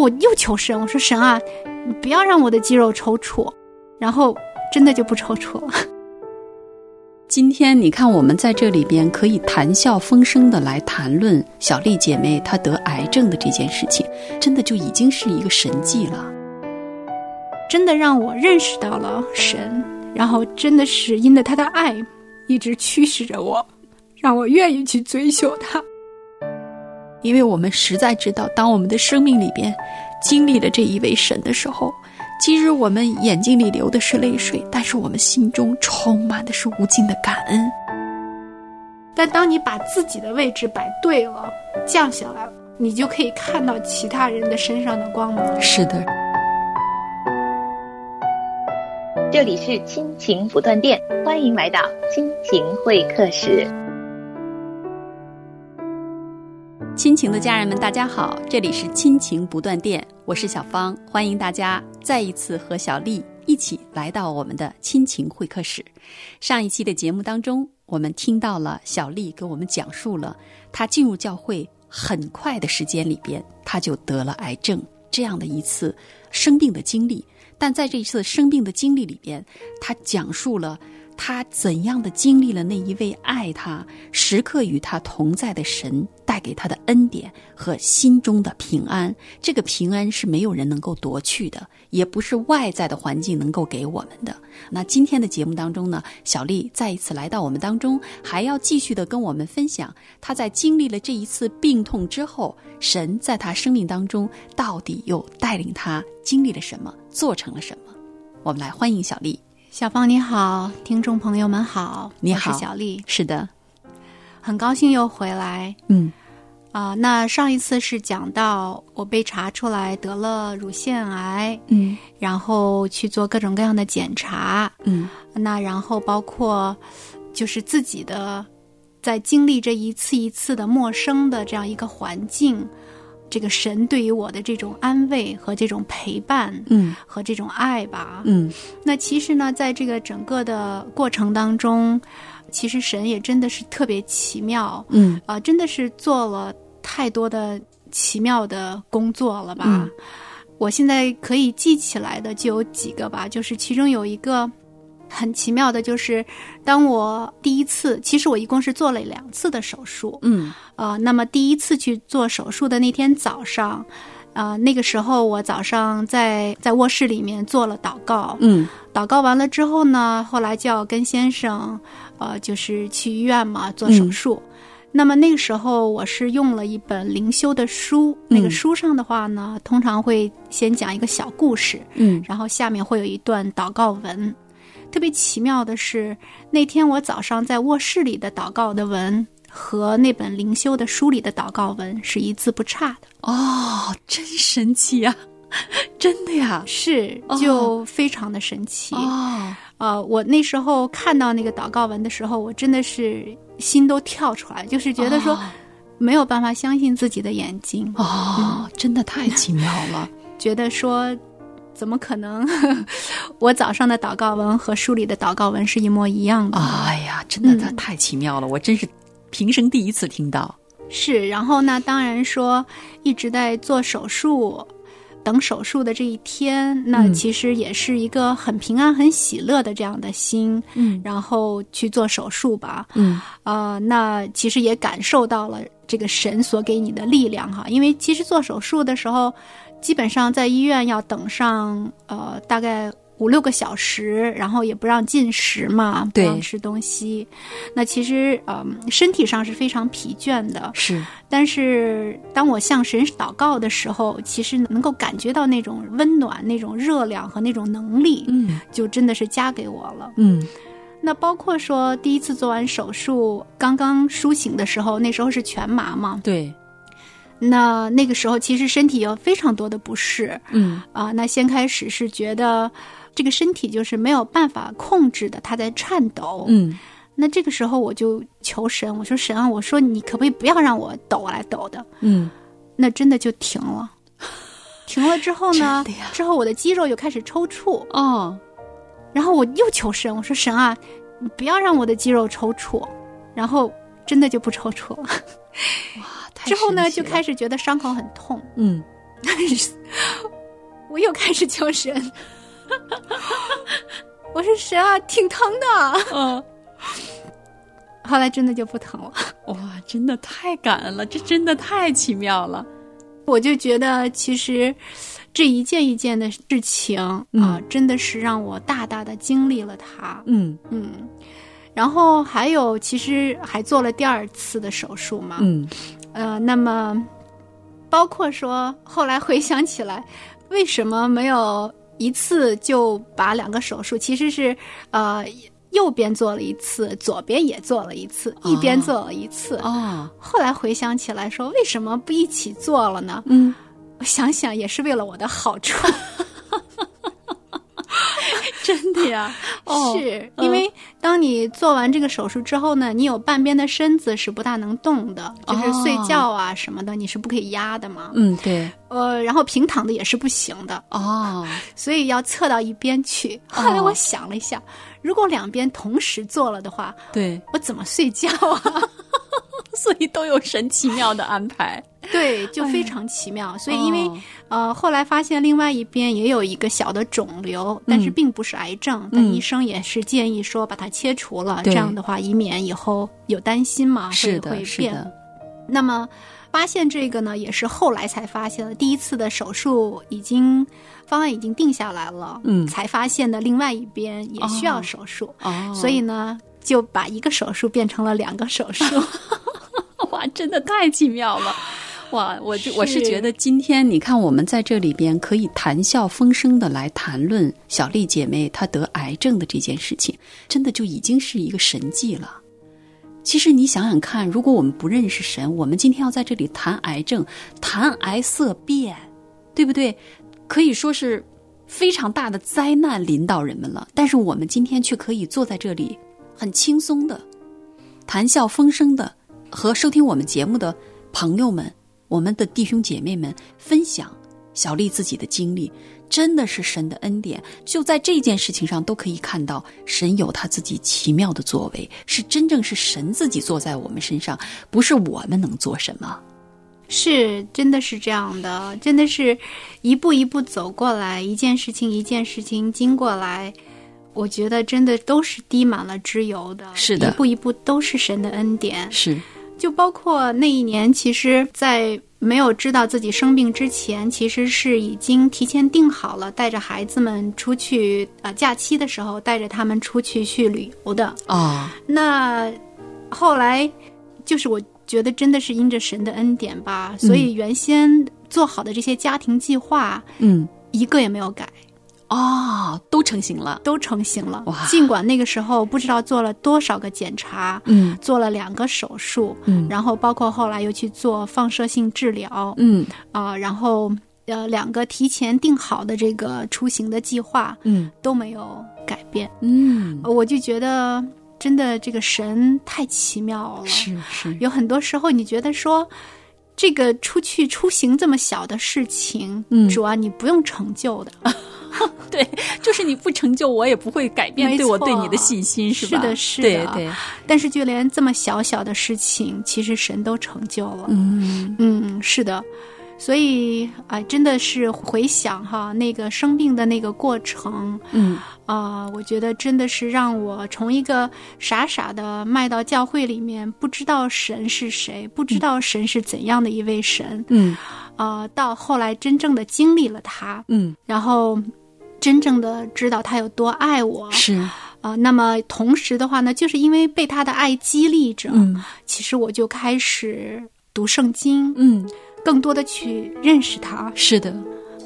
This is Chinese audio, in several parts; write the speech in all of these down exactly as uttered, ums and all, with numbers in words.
我又求神，我说神啊，你不要让我的肌肉抽搐，然后真的就不抽搐了。 今天你看我们在这里边可以谈笑风生的来谈论小丽姐妹她得癌症的这件事情，真的就已经是一个神迹了， 真的让我认识到了神，然后真的是因着他的爱一直驱使着我，让我愿意去追求他。 因为我们实在知道，当我们的生命里边经历了这一位神的时候，即使我们眼睛里流的是泪水，但是我们心中充满的是无尽的感恩。 但当你把自己的位置摆对了，降下来了，你就可以看到其他人的身上的光芒。 是的。 这里是亲情不断电，欢迎来到亲情会客室。 亲情的家人们大家好，这里是亲情不断电，我是小芳，欢迎大家再一次和小丽一起来到我们的亲情会客室。上一期的节目当中，我们听到了小丽给我们讲述了她进入教会很快的时间里边，她就得了癌症这样的一次生病的经历。但在这一次生病的经历里边，她讲述了他怎样的经历了那一位爱他、时刻与他同在的神带给他的恩典和心中的平安。这个平安是没有人能够夺去的，也不是外在的环境能够给我们的。那今天的节目当中呢，小丽再一次来到我们当中，还要继续的跟我们分享她在经历了这一次病痛之后，神在她生命当中到底又带领她经历了什么，做成了什么。我们来欢迎小丽。 小芳你好，听众朋友们好， 你好， 我是小丽。 是的， 很高兴又回来。 嗯， 啊、呃，那上一次是讲到我被查出来得了乳腺癌， 嗯， 然后去做各种各样的检查， 嗯， 那然后包括就是自己的在经历这一次一次的陌生的这样一个环境。这个神对于我的这种安慰和这种陪伴， 嗯， 和这种爱吧， 嗯， 那其实呢，在这个整个的过程当中，其实神也真的是特别奇妙， 嗯， 啊、呃，真的是做了太多的奇妙的工作了吧？ 嗯、 我现在可以记起来的就有几个吧，就是其中有一个很奇妙的，就是当我第一次，其实我一共是做了两次的手术， 嗯， 呃，那么第一次去做手术的那天早上，呃，那个时候我早上在在卧室里面做了祷告， 嗯， 祷告完了之后呢，后来就要跟先生，呃，就是去医院嘛做手术。嗯，那么那个时候我是用了一本灵修的书，那个书上的话呢，通常会先讲一个小故事， 嗯， 然后下面会有一段祷告文。特别奇妙的是，那天我早上在卧室里的祷告的文和那本灵修的书里的祷告文是一字不差的。 哦，真神奇呀、啊！真的呀， 是，就非常的神奇。 哦， 呃，我那时候看到那个祷告文的时候，我真的是心都跳出来，就是觉得说、哦、没有办法相信自己的眼睛。 哦，嗯、真的太奇妙了， 觉得说。怎么可能我早上的祷告文和书里的祷告文是一模一样的？ 哎呀，真的它太奇妙了、嗯、我真是平生第一次听到。 是，然后呢，当然说一直在做手术等手术的这一天，那其实也是一个很平安很喜乐的这样的心，嗯，然后去做手术吧， 嗯， 呃，那其实也感受到了这个神所给你的力量哈，因为其实做手术的时候基本上在医院要等上呃大概五六个小时，然后也不让进食嘛，不让吃东西。那其实呃身体上是非常疲倦的， 是。 但是当我向神祷告的时候，其实能够感觉到那种温暖、那种热量和那种能力， 嗯， 就真的是加给我了， 嗯。 那包括说第一次做完手术，刚刚苏醒的时候，那时候是全麻嘛， 对。 那那个时候其实身体有非常多的不适， 嗯啊，那先开始是觉得这个身体就是没有办法控制的，它在颤抖， 嗯， 那这个时候我就求神，我说神啊，我说你可不可以不要让我抖来抖的， 嗯， 那真的就停了，停了之后呢，之后我的肌肉又开始抽搐， 哦， 然后我又求神，我说神啊，你不要让我的肌肉抽搐，然后真的就不抽搐了， 哇。 之后呢，就开始觉得伤口很痛， 嗯， 我又开始求神，我说神啊，挺疼的。 嗯， 后来真的就不疼了。 哇，真的太感恩了，这真的太奇妙了。 我就觉得其实这一件一件的事情啊、 嗯呃，真的是让我大大的经历了它。 嗯嗯，然后还有其实还做了第二次的手术嘛。 嗯， 呃，那么包括说后来回想起来，为什么没有一次就把两个手术，其实是呃右边做了一次，左边也做了一次，一边做了一次。 哦， 后来回想起来说，为什么不一起做了呢？ 嗯， 我想想也是为了我的好处。 真的呀？哦， 是因为当你做完这个手术之后呢，你有半边的身子是不大能动的，就是睡觉啊什么的，你是不可以压的嘛。 嗯，对。 呃，然后平躺的也是不行的。 哦， 所以要侧到一边去。后来我想了一下，如果两边同时做了的话， 对， 我怎么睡觉啊？ 所以都有神奇妙的安排。 对，就非常奇妙。 哎、 所以因为、哦、呃，后来发现另外一边也有一个小的肿瘤，但是并不是癌症，嗯、但医生也是建议说把它切除了，这样的话以免以后有担心嘛， 是的， 会会变。 是的。 那么发现这个呢，也是后来才发现的。第一次的手术已经方案已经定下来了， 嗯， 才发现的另外一边也需要手术， 哦， 所以呢，就把一个手术变成了两个手术。 哇，真的太奇妙了！哇，我就我是觉得今天你看我们在这里边可以谈笑风生的来谈论小丽姐妹她得癌症的这件事情，真的就已经是一个神迹了。其实你想想看，如果我们不认识神，我们今天要在这里谈癌症，谈癌色变，对不对？可以说是非常大的灾难临到人们了。但是我们今天却可以坐在这里，很轻松的谈笑风生的和收听我们节目的朋友们，我们的弟兄姐妹们分享小丽自己的经历，真的是神的恩典。就在这件事情上都可以看到神有他自己奇妙的作为，是真正是神自己做在我们身上，不是我们能做什么。 是，真的是这样的，真的是一步一步走过来，一件事情一件事情经过来，我觉得真的都是滴满了脂油的。 是的， 一步一步都是神的恩典。 是， 就包括那一年，其实在没有知道自己生病之前，其实是已经提前定好了带着孩子们出去呃假期的时候带着他们出去去旅游的。 哦， 那后来就是我觉得真的是因着神的恩典吧，所以原先做好的这些家庭计划， 嗯， 一个也没有改。 哦，都成型了， 都成型了。 哇！ 尽管那个时候不知道做了多少个检查， 嗯， 做了两个手术， 嗯， 然后包括后来又去做放射性治疗， 嗯啊、呃，然后呃两个提前定好的这个出行的计划， 嗯， 都没有改变， 嗯， 我就觉得真的这个神太奇妙了， 是是， 有很多时候你觉得说。这个出去出行这么小的事情， 嗯， 主啊，你不用成就的。 对，就是你不成就，我也不会改变对我对你的信心，是吧？ 是的，是的， 对对。 但是就连这么小小的事情，其实神都成就了。 嗯嗯，是的。所以啊、呃，真的是回想哈那个生病的那个过程， 嗯啊、呃，我觉得真的是让我从一个傻傻的迈到教会里面，不知道神是谁，不知道神是怎样的一位神， 嗯， 啊、呃，到后来真正的经历了他， 嗯， 然后真正的知道他有多爱我， 是啊、呃，那么同时的话呢，就是因为被他的爱激励着， 嗯， 其实我就开始读圣经， 嗯。 更多的去认识他。 是的。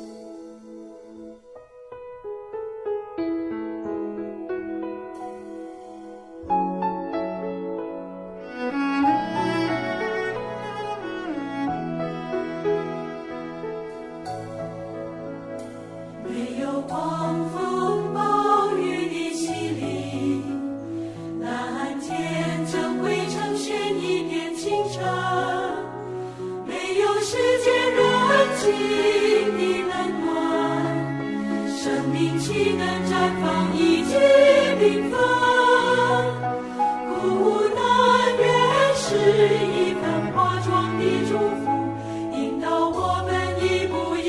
没有狂风暴雨的洗礼，蓝天正汇成轩一片清澈，没有世界人情的冷暖，生命岂能绽放一季缤纷？苦难原是一份化妆的祝福，引导我们一步一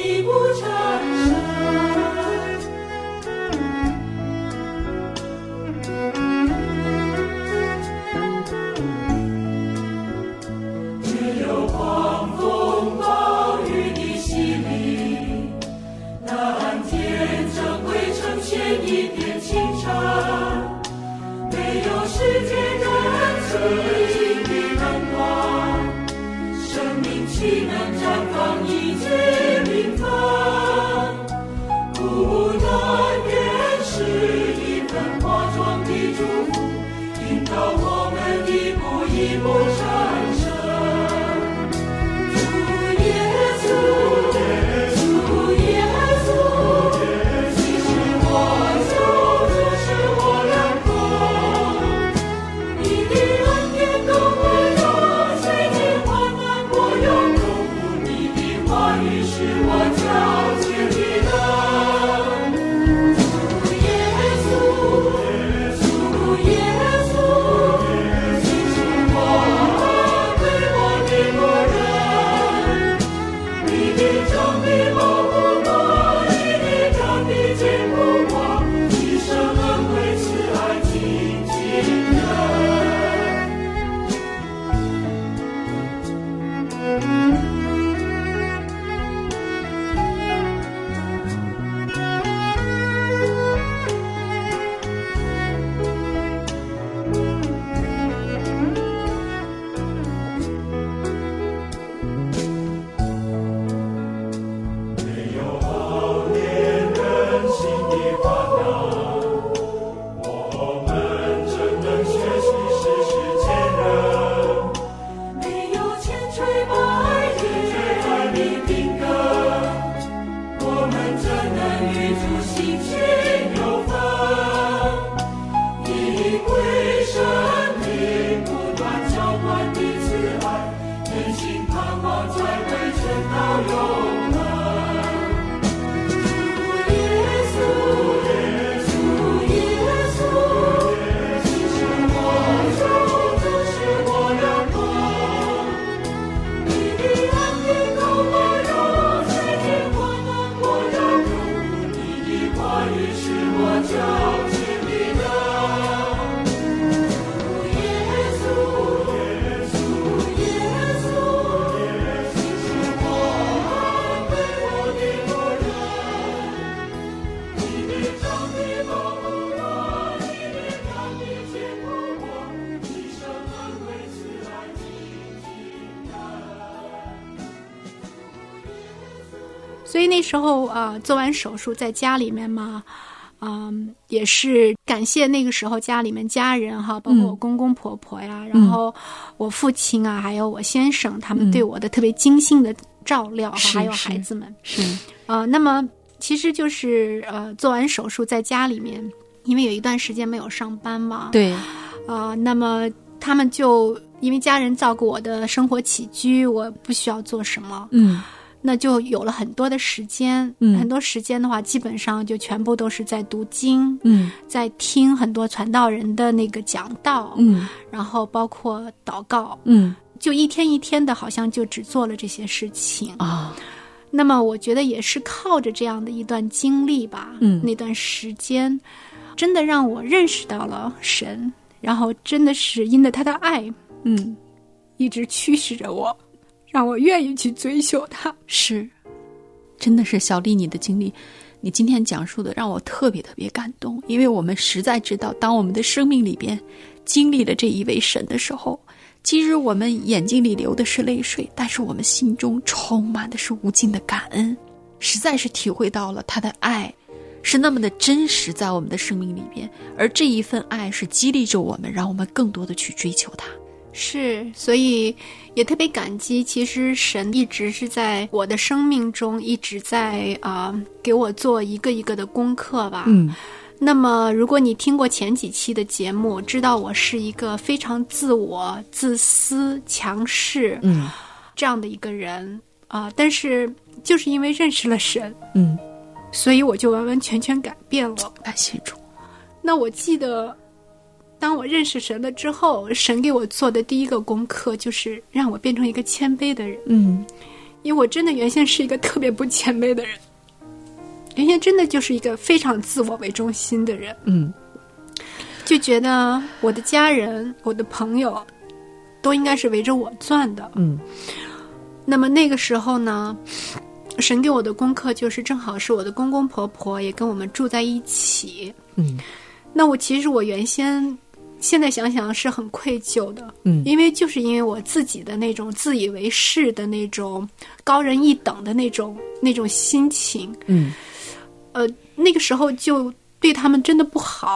所以那时候啊、呃，做完手术在家里面嘛，嗯，也是感谢那个时候家里面家人哈，包括我公公婆婆呀，嗯、然后我父亲啊，还有我先生，他们对我的特别精心的照料， 嗯、 还有孩子们是啊、呃。那么其实就是呃，做完手术在家里面，因为有一段时间没有上班嘛， 对， 啊、呃，那么他们就因为家人照顾我的生活起居，我不需要做什么， 嗯。 那就有了很多的时间， 嗯， 很多时间的话，基本上就全部都是在读经， 嗯， 在听很多传道人的那个讲道， 嗯， 然后包括祷告， 嗯， 就一天一天的，好像就只做了这些事情啊。 那么我觉得也是靠着这样的一段经历吧， 嗯， 那段时间真的让我认识到了神，然后真的是因着他的爱， 嗯， 一直驱使着我。让我愿意去追求它。 是，真的是小丽你的经历，你今天讲述的让我特别特别感动，因为我们实在知道，当我们的生命里边经历了这一位神的时候，即使我们眼睛里流的是泪水，但是我们心中充满的是无尽的感恩，实在是体会到了他的爱是那么的真实在我们的生命里边，而这一份爱是激励着我们，让我们更多的去追求他。 是，所以也特别感激，其实神一直是在我的生命中一直在啊、呃、给我做一个一个的功课吧。 嗯， 那么如果你听过前几期的节目，知道我是一个非常自我、自私、强势嗯这样的一个人啊、呃，但是就是因为认识了神， 嗯， 所以我就完完全全改变了。 感谢主。 那我记得当我认识神了之后，神给我做的第一个功课就是让我变成一个谦卑的人。 嗯， 因为我真的原先是一个特别不谦卑的人，原先真的就是一个非常自我为中心的人。 嗯， 就觉得我的家人、我的朋友都应该是围着我转的。 嗯， 那么那个时候呢，神给我的功课就是正好是我的公公婆婆也跟我们住在一起。 嗯， 那我其实我原先现在想想是很愧疚的， 嗯， 因为就是因为我自己的那种自以为是的那种高人一等的那种那种心情， 嗯， 呃，那个时候就对他们真的不好，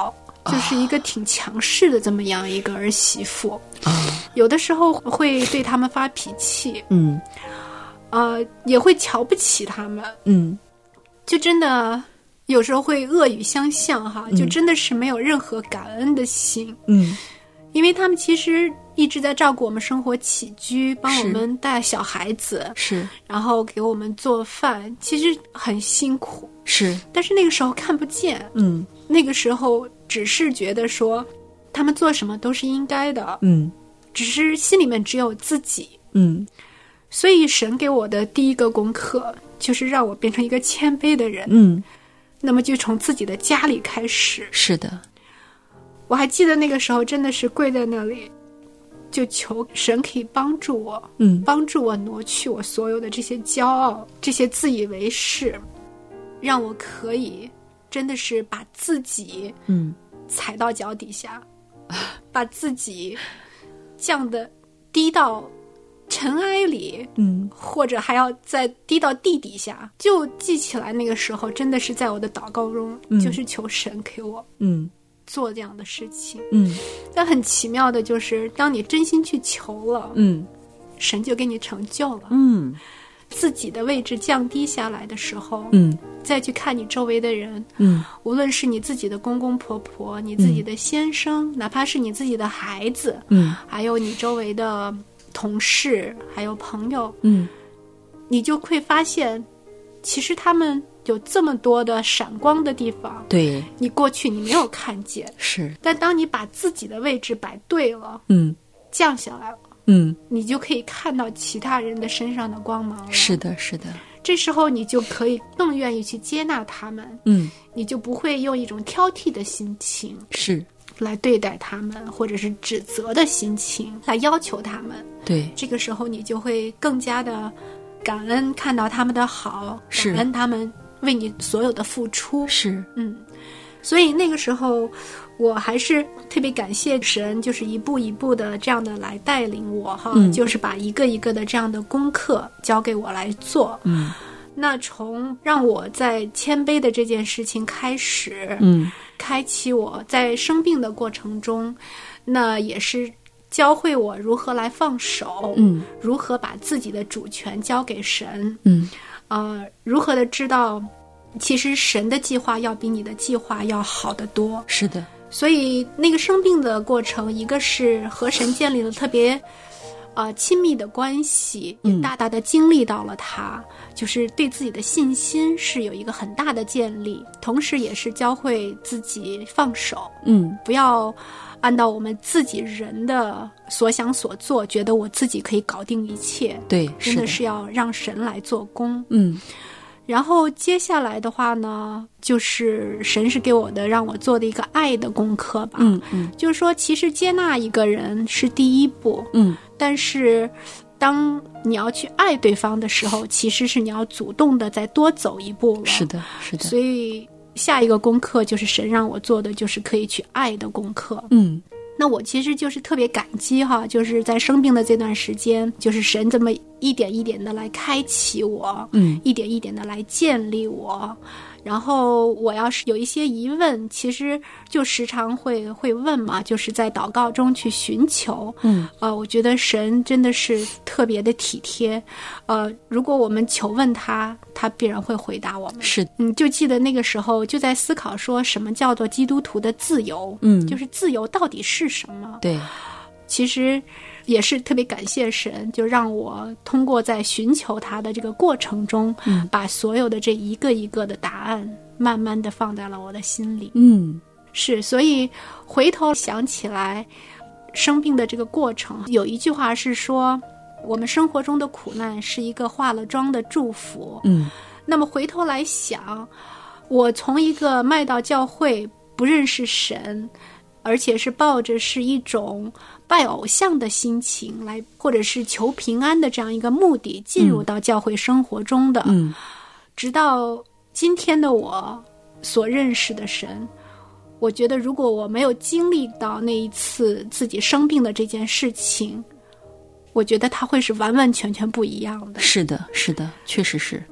就是一个挺强势的这么样一个儿媳妇啊， 有的时候会对他们发脾气， 嗯， 呃，也会瞧不起他们， 嗯， 就真的有时候会恶语相向哈， 嗯就真的是没有任何感恩的心， 嗯， 因为他们其实一直在照顾我们生活起居，帮我们带小孩子， 是， 然后给我们做饭，其实很辛苦， 是， 但是那个时候看不见， 嗯， 那个时候只是觉得说他们做什么都是应该的， 嗯， 只是心里面只有自己， 嗯， 所以神给我的第一个功课就是让我变成一个谦卑的人， 嗯， 那么就从自己的家里开始。 是的， 我还记得那个时候真的是跪在那里，就求神可以帮助我， 嗯， 帮助我挪去我所有的这些骄傲，这些自以为是，让我可以真的是把自己嗯踩到脚底下，把自己降的低到尘埃里， 嗯， 或者还要再低到地底下。就记起来那个时候真的是在我的祷告中， 嗯就是求神给我嗯做这样的事情。 嗯但很奇妙的就是当你真心去求了， 嗯神就给你成就了。 嗯自己的位置降低下来的时候， 嗯再去看你周围的人， 嗯无论是你自己的公公婆婆，你自己的先生，哪怕是你自己的孩子， 嗯还有你周围的同事，还有朋友， 嗯你就会发现，其实他们有这么多的闪光的地方， 对， 你过去你没有看见， 是， 但当你把自己的位置摆对了， 嗯降下来了， 嗯， 你就可以看到其他人的身上的光芒了。 是的，是的， 这时候你就可以更愿意去接纳他们， 嗯， 你就不会用一种挑剔的心情是， 来对待他们，或者是指责的心情来要求他们。 对， 这个时候你就会更加的感恩，看到他们的好， 是感恩他们为你所有的付出。 是， 嗯，所以那个时候我还是特别感谢神，就是一步一步的这样的来带领我哈， 嗯就是把一个一个的这样的功课交给我来做。 嗯那从让我在谦卑的这件事情开始， 嗯开启我在生病的过程中，那也是教会我如何来放手， 嗯如何把自己的主权交给神， 嗯呃，如何的知道，其实神的计划要比你的计划要好得多。 是的， 所以那个生病的过程，一个是和神建立了特别呃亲密的关系，也嗯大大的经历到了他，就是对自己的信心是有一个很大的建立，同时也是教会自己放手， 嗯不要按照我们自己人的所想所做，觉得我自己可以搞定一切， 对， 真的的是要让神来做工。 嗯然后接下来的话呢，就是神是给我的让我做的一个爱的功课吧。 嗯嗯就是说其实接纳一个人是第一步， 嗯但是当你要去爱对方的时候，其实是你要主动的再多走一步了。 是的，是的， 所以下一个功课就是神让我做的，就是可以去爱的功课。 嗯那我其实就是特别感激哈，就是在生病的这段时间，就是神这么一点一点的来开启我， 嗯一点一点的来建立我。然后我要是有一些疑问，其实就时常会会问嘛，就是在祷告中去寻求。 嗯呃，我觉得神真的是特别的体贴。呃，如果我们求问他，他必然会回答我们。 是， 嗯，就记得那个时候就在思考说什么叫做基督徒的自由， 嗯就是自由到底是什么？ 对， 其实也是特别感谢神，就让我通过在寻求他的这个过程中， 嗯把所有的这一个一个的答案慢慢的放在了我的心里。 嗯是，所以回头想起来生病的这个过程，有一句话是说，我们生活中的苦难是一个化了妆的祝福。 嗯那么回头来想，我从一个迈到教会不认识神，而且是抱着是一种拜偶像的心情来，或者是求平安的这样一个目的进入到教会生活中的， 嗯直到今天的我所认识的神，我觉得如果我没有经历到那一次自己生病的这件事情，我觉得它会是完完全全不一样的。 是的，是的，确实是。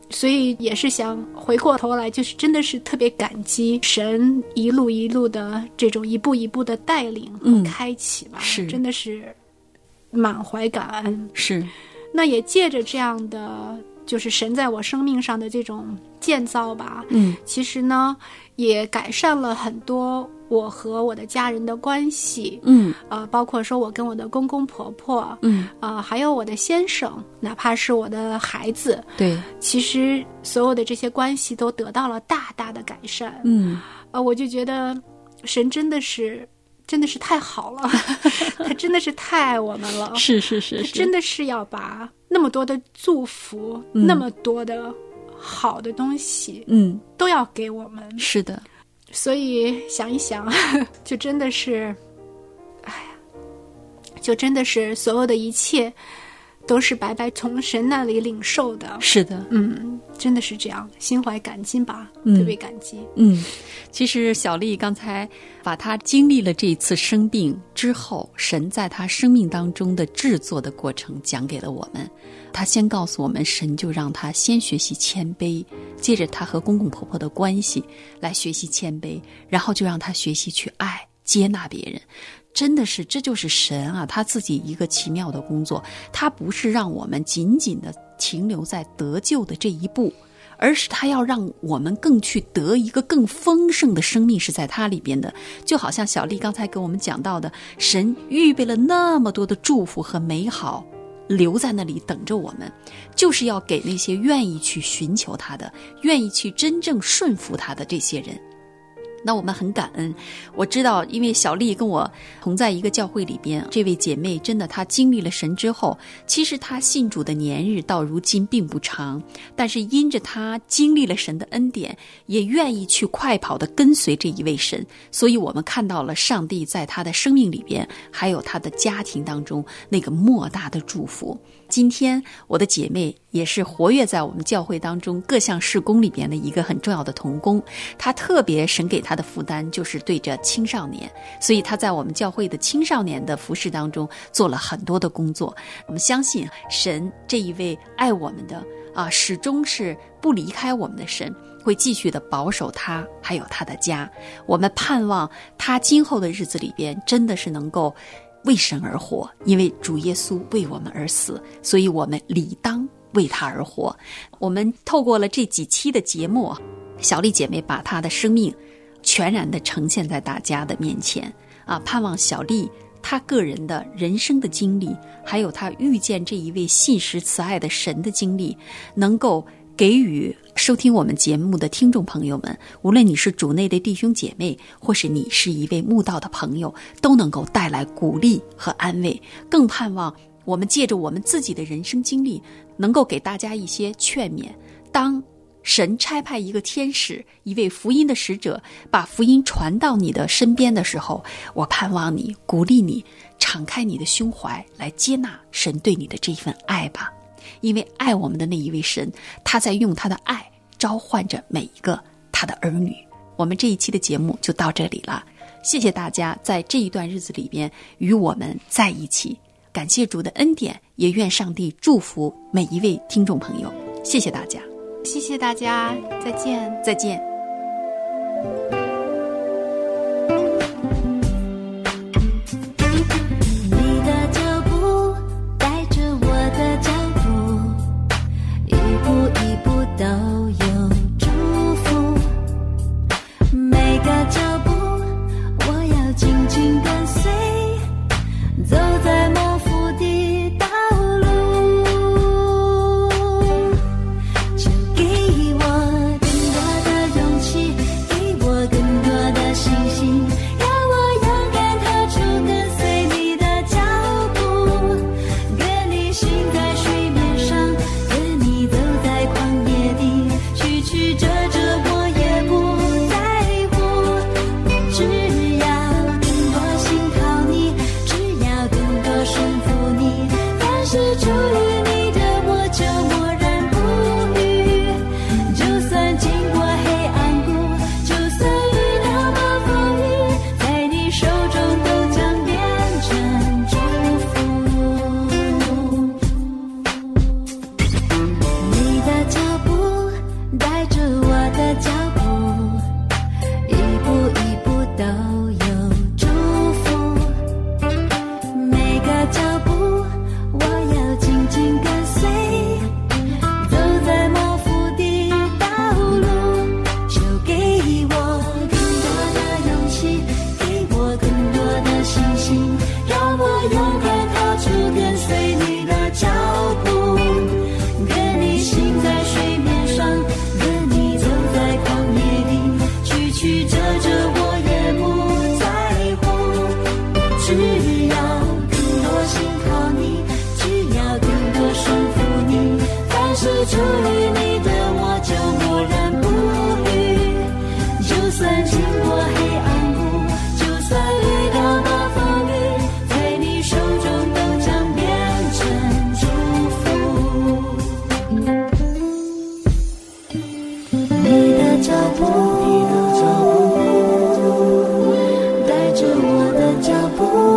所以也是想回过头来，就是真的是特别感激神一路一路的这种一步一步的带领和开启吧， 嗯、是真的是满怀感恩。 是， 那也借着这样的就是神在我生命上的这种建造吧， 嗯， 其实呢也改善了很多我和我的家人的关系， 嗯， 呃，包括说我跟我的公公婆婆， 嗯， 呃，还有我的先生，哪怕是我的孩子， 对， 其实所有的这些关系都得到了大大的改善， 嗯， 呃，我就觉得神真的是真的是太好了，他真的是太爱我们了， 是是是是， 他真的是要把那么多的祝福， 嗯、 那么多的好的东西， 嗯， 都要给我们， 是的。 所以想一想，就真的是，哎呀，就真的是所有的一切都是白白从神那里领受的。 是的， 嗯，真的是这样，心怀感激吧， 嗯、 特别感激。 嗯，其实小丽刚才把她经历了这一次生病之后，神在她生命当中的制作的过程讲给了我们。她先告诉我们，神就让她先学习谦卑，接着她和公公婆婆的关系来学习谦卑，然后就让她学习去爱接纳别人。真的是，这就是神啊，他自己一个奇妙的工作。他不是让我们紧紧的停留在得救的这一步，而是他要让我们更去得一个更丰盛的生命，是在他里边的。就好像小丽刚才给我们讲到的，神预备了那么多的祝福和美好留在那里等着我们，就是要给那些愿意去寻求他的，愿意去真正顺服他的这些人。那我们很感恩，我知道，因为小丽跟我同在一个教会里边，这位姐妹真的她经历了神之后，其实她信主的年日到如今并不长，但是因着她经历了神的恩典，也愿意去快跑的跟随这一位神，所以我们看到了上帝在她的生命里边，还有她的家庭当中那个莫大的祝福。今天我的姐妹也是活跃在我们教会当中各项事工里边的一个很重要的同工，她特别神给她的负担就是对着青少年，所以她在我们教会的青少年的服事当中做了很多的工作。我们相信神这一位爱我们的啊，始终是不离开我们的神，会继续的保守他还有他的家。我们盼望他今后的日子里边真的是能够为神而活，因为主耶稣为我们而死，所以我们理当为他而活。我们透过了这几期的节目，小丽姐妹把她的生命全然的呈现在大家的面前啊，盼望小丽她个人的人生的经历，还有她遇见这一位信实慈爱的神的经历，能够给予收听我们节目的听众朋友们，无论你是主内的弟兄姐妹，或是你是一位慕道的朋友，都能够带来鼓励和安慰。更盼望我们借着我们自己的人生经历，能够给大家一些劝勉。当神差派一个天使，一位福音的使者，把福音传到你的身边的时候，我盼望你，鼓励你，敞开你的胸怀来接纳神对你的这份爱吧。因为爱我们的那一位神，他在用他的爱召唤着每一个他的儿女。我们这一期的节目就到这里了，谢谢大家在这一段日子里边与我们在一起，感谢主的恩典，也愿上帝祝福每一位听众朋友。谢谢大家， 谢谢大家，再见， 再见。 都有祝福，每个脚步我要紧紧跟随，走在模糊的道路，就给我更大的勇气，给我跟随你的脚步，愿你行在水面上，愿你走在旷野里，曲曲折折我也不在乎，只要更多信靠你，只要更多顺服你，凡是出于你的我就默然不语，就算经过黑暗谷，就算遇到暴风雨，在你手中都将变成祝福。你的脚步带着我的脚步，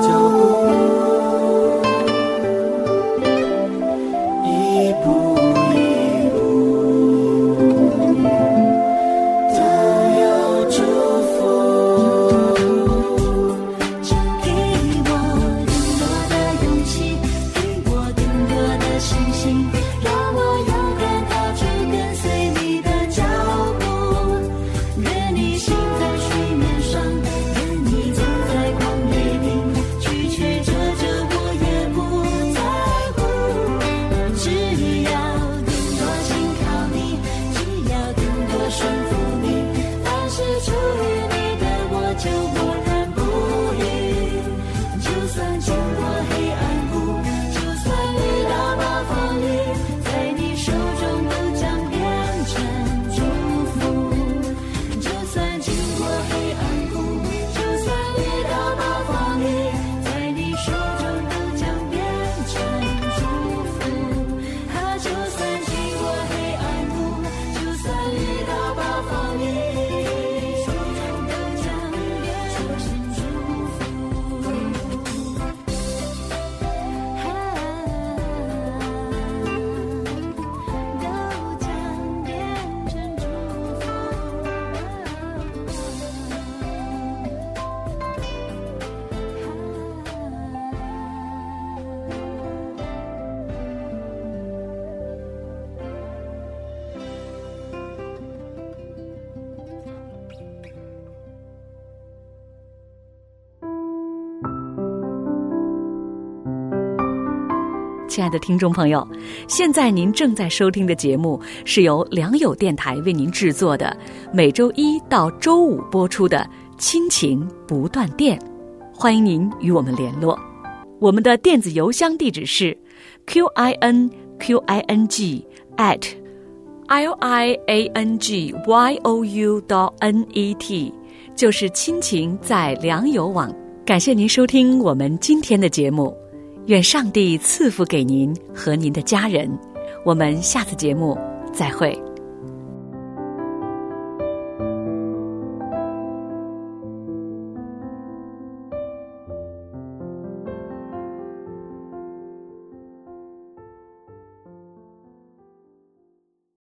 一步一步都有祝福，请给我更多的勇气，给我更多的信心，让我勇敢踏出跟随你的脚步，愿你行在水面上，愿你走在旷野里，曲曲折折我也不在乎，只要更多信靠你，只要更多顺服你，凡是出于你的我就默然不语，就算经过黑暗谷，就算遇到暴风雨，在你手中都将变成祝福，就算经过黑暗谷，就算遇到暴风雨，在你手中都将变成祝福，啊，就算经过黑暗谷，就算遇到暴风雨，手中都将变成祝福，啊，都将变成祝福。 亲爱的听众朋友，现在您正在收听的节目是由良友电台为您制作的，每周一到周五播出的亲情不断电，欢迎您与我们联络。我们的电子邮箱地址是 q i n q i n g at l i a n g y o u dot n e t， 就是亲情在良友网。感谢您收听我们今天的节目，愿上帝赐福给您和您的家人，我们下次节目再会。